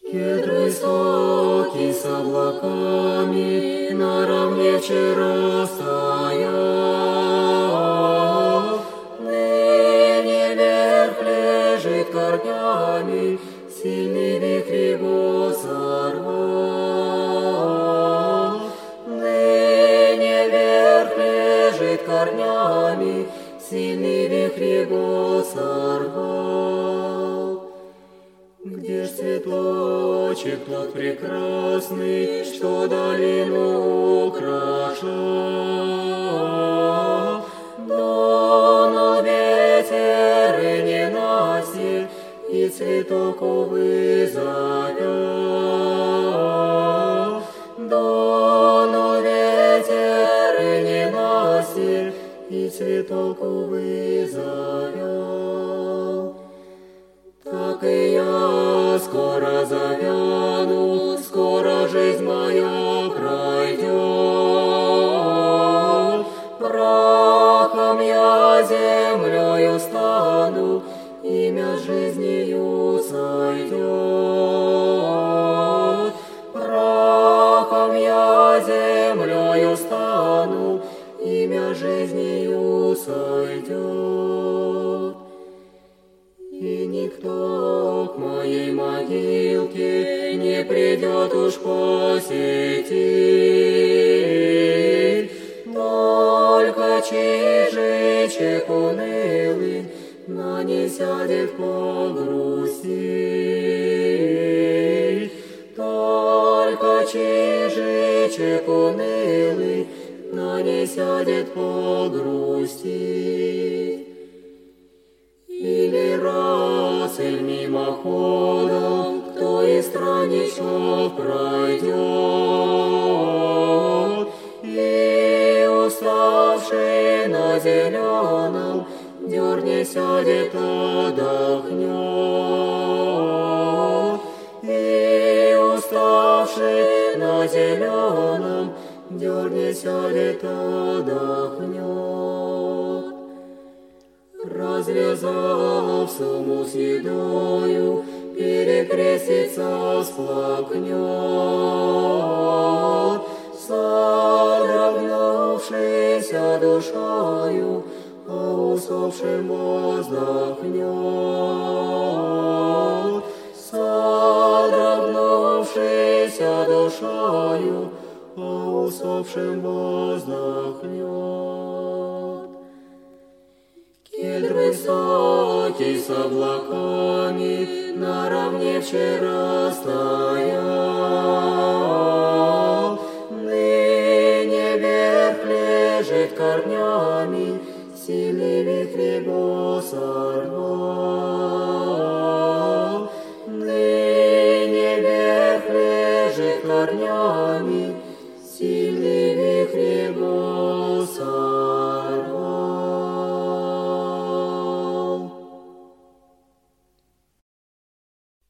Кедр высокий с облаками наравне вчера стоял, ныне вверх лежит корнями, сильный вихрь его сорвал. Ныне вверх лежит корнями, сильный вихрь его сорвал. Где ж цветочек тот прекрасный, что долину украшал? Дунул ветер и ненастье, и цветок, увы, завял. Дунул ветер и ненастье, и цветок, увы, завял. Так и я скоро завяну, скоро жизнь моя пройдет. Прахом я землею стану, имя жизнью сойдет. Прахом я землею стану, имя жизнью сойдет. И никто к моей могилке не придет уж посетить, только чижичек унылый на ней сядет погрустить. Только чижичек унылый на ней сядет погрустить. Или раз, или мимоходом, кто из странничков пройдет, и уставший на зеленом дерне сядет, отдохнет. И уставший на зеленом дерне сядет, отдохнет. Развязав сумму с едою, перекрестится, всплакнет. Содрогнувшийся душою, о усопшем воздохнет. Содрогнувшийся душою, о усопшем воздохнет. Кедр высокий с облаками наравне вчера стоял, ныне вверх лежит корнями, сильный вихрь его сорвал.